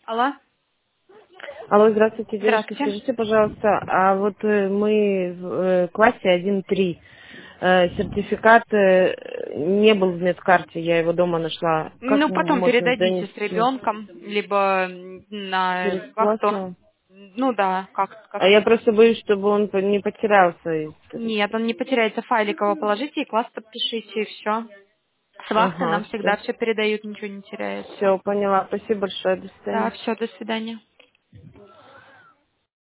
Алло. Алло, здравствуйте, девушка, Здравствуйте. скажите, пожалуйста, а вот мы в классе 1.3, сертификат не был в медкарте, я его дома нашла. Как Ну, потом можно передадите с занести ребенком, либо на через вахту. класс? Ну да, как А я хотите. просто боюсь, чтобы он не потерялся. Нет, он не потеряется. Файлик его положите и класс подпишите, и все. С вахты Ага, нам всегда все. все передают, ничего не теряется. Все, поняла. Спасибо большое. До Да, свидания. все, до свидания.